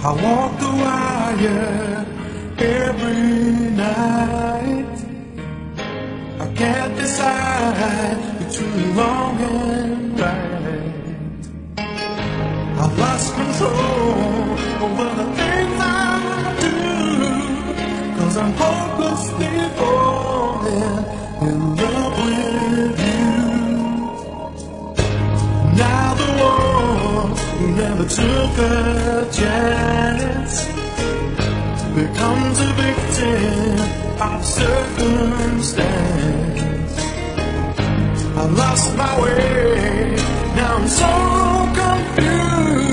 I walk the wire every night. I can't decide between wrong and right. I've lost control over the things I do, 'cause I'm hopelessly falling in love with you. Now the one who never took a chance becomes a victim of circumstance. I lost my way, now I'm so confused.